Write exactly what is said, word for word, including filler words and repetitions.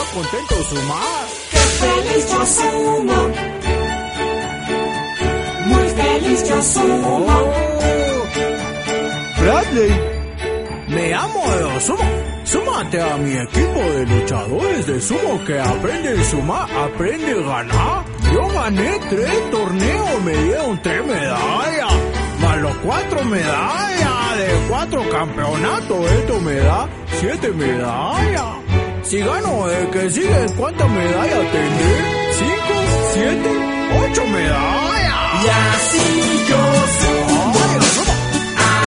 contento Sumar. ¡Qué feliz yo sumo! Muy feliz yo sumo. Oh. Bradley, me amo de sumo. Súmate a mi equipo de luchadores de sumo que aprende a sumar, aprende a ganar. Yo gané tres torneos, me dieron tres medallas, más los cuatro medallas de cuatro campeonatos. Esto me da siete medallas. Si gano el que sigue, ¿cuántas medallas tendré? ¿Cinco? ¿Siete? ¿Ocho medallas? Y así yo sumo.